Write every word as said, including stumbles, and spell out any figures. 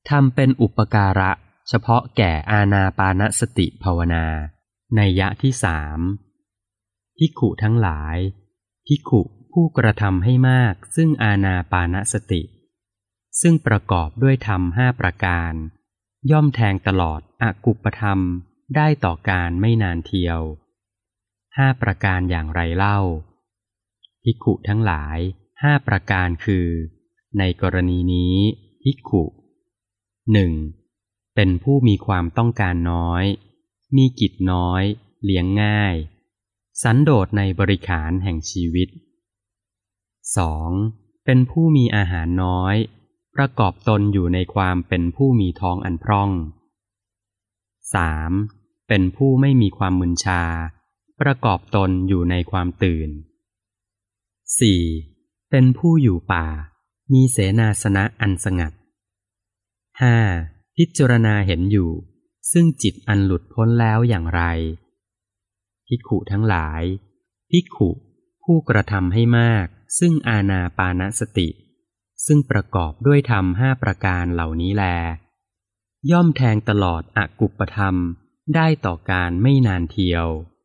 ทำเป็นอุปการะเฉพาะแก่อานาปานสติภาวนานัยยะที่สามภิกขุทั้งหลายภิกขุผู้กระทำให้มากซึ่งอานาปานสติซึ่งประกอบด้วยธรรมห้าประการย่อมแทงตลอดอกุปธรรมได้ต่อการไม่นานเทียวห้าประการอย่างไรเล่าภิกขุทั้งหลายห้าประการคือในกรณีนี้ภิกขุหนึ่งเป็นผู้มีความต้องการน้อยมีกิจน้อยเลี้ยงง่ายสันโดษในบริขารแห่งชีวิต สอง เป็นผู้มีอาหารน้อยประกอบตนอยู่ในความเป็นผู้มีท้องอันพร่อง สาม เป็นผู้ไม่มีความมึนชาประกอบตนอยู่ในความตื่น สี่ เป็นผู้อยู่ป่ามีเสนาสนะอันสงัด ห้า พิจารณาเห็นอยู่ซึ่งจิตอันหลุดพ้นแล้วอย่างไรภิกขุทั้งหลายภิกขุผู้กระทำให้มากซึ่งอานาปานสติซึ่งประกอบด้วยธรรมห้าประการเหล่านี้แลย่อมแทงตลอดอกุปธรรมได้ต่อการไม่นานเทียว